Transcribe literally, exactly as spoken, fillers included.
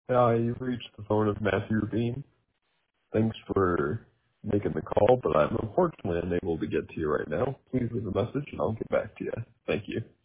Uh, you've reached the phone of Matthew Bean. Thanks for making the call, but I'm unfortunately unable to get to you right now. Please leave a message and I'll get back to you. Thank you.